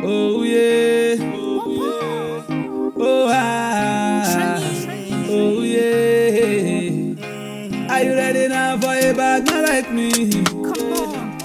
Oh yeah, oh ah, oh yeah. Are you ready now for a bad man like me? Come on,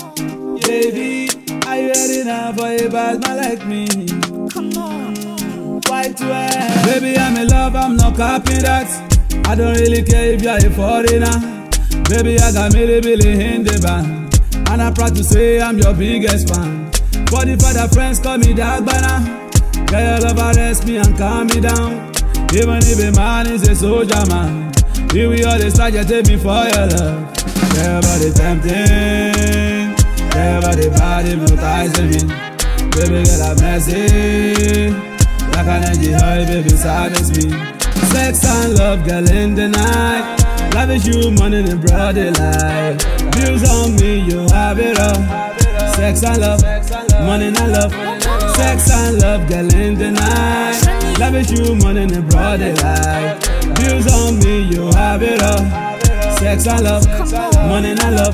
Baby, are you ready now for a bad man like me? come on. Why to end? Baby, I'm in love, I'm not copying that. I don't really care if you're a foreigner. Baby, I got Billy in the band, and I'm proud to say I'm your biggest fan. For the father friends call me Dag Bana. Girl, your love arrest me and calm me down. Even if a man is a soldier man, here we all the start, you take me for your love. Girl, your body tempting, girl, your body hypnotizing me. Baby, girl, I'm messy, like an energy high, baby, silence me. Sex and love, girl, in the night. Lavish you money in broad daylight. Views on me, you have it all. Sex and love, money and love. Sex and love, girl, in the night. Lavish you money in broad daylight. Views on me, you have it all. Sex and love, money and love.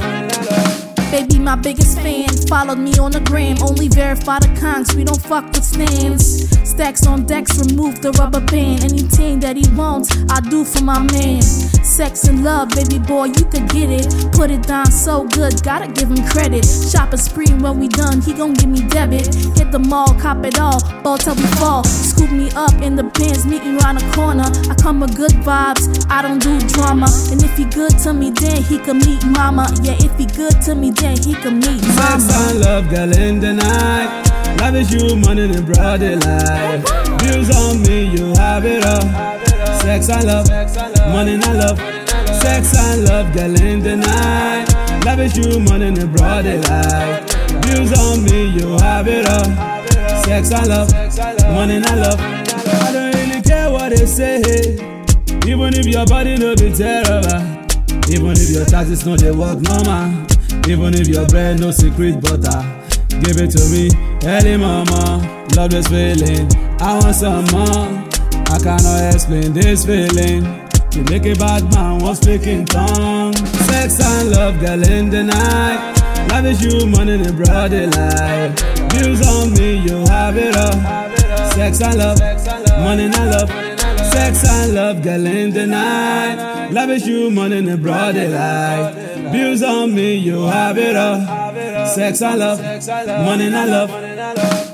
Baby, my biggest fan, followed me on the gram. Only verify the cons, we don't fuck with stands. Stacks on decks, remove the rubber band. Anything that he wants, I do for my man. Sex and love, baby boy, you could get it. Put it down so good, gotta give him credit. Shopping spree when we done, he gon' give me debit. Hit the mall, cop it all, ball till we fall. Scoop me up in the Benz, meet me round the corner. I come with good vibes, I don't do drama. And if he good to me, then he can meet mama. Yeah, if he good to me, then he can meet mama. Sex and love, girl, in the night. Lavish you money in broad daylight. Views on me, you have it all. Sex and love, money and love. Sex and love, girl, in the night. Lavish you money in broad daylight. Views on me, you have it all. Sex and love, money and love. I don't really care what they say, even if your body no be terrible. Even if your taxes no they work normal. Even if your bread no secret butter. Give it to me, early mama. Love this feeling, I want some more. I cannot explain this feeling. You make a bad man want speaking tongue. Sex and love, girl, in the night. Lavish you money in broad daylight. Views on me, you have it all. Sex and love, money and love. Sex and love, girl, in the night. Lavish you money in broad daylight. Views on me, you have it all. Sex and love, money and love.